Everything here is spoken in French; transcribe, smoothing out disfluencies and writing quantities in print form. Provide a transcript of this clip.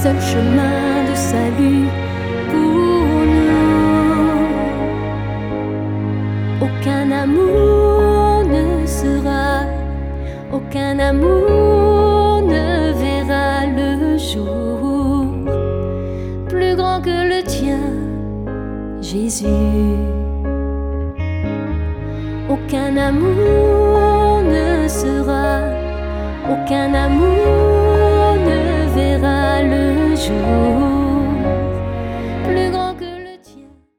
seul chemin de salut pour nous. Aucun amour ne sera, aucun amour ne verra le jour plus grand que le tien, Jésus. Aucun amour